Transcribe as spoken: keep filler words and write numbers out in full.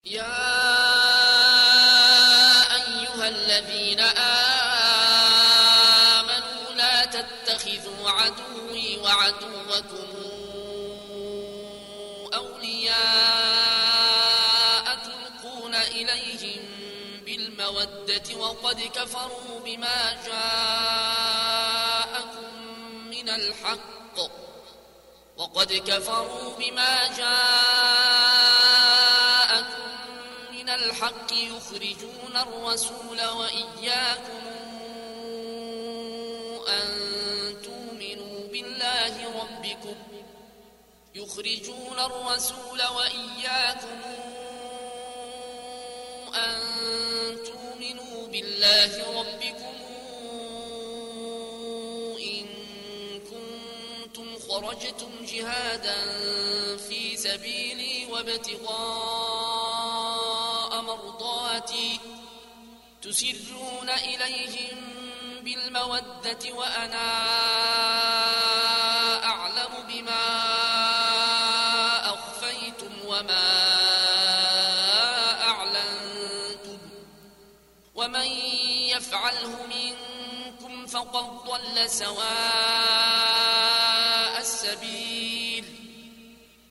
يا أيها الذين آمنوا لا تتخذوا عدوي وعدوكم أولياء تلقون إليهم بالمودة وقد كفروا بما جاءكم من الحق وقد كفروا بما جاءكم من الحق يخرجون الرسول وإياكم أن تؤمنوا بالله ربكم يخرجون الرسول وإياكم أن تؤمنوا بالله ربكم إن كنتم خرجتم جهادا في سبيلي وابتغاء مرضاتي تسرون إليهم بالمودة وأنا أعلم بما أخفيتم وما أعلنتم ومن يفعله منكم فقد ضل سواء السبيل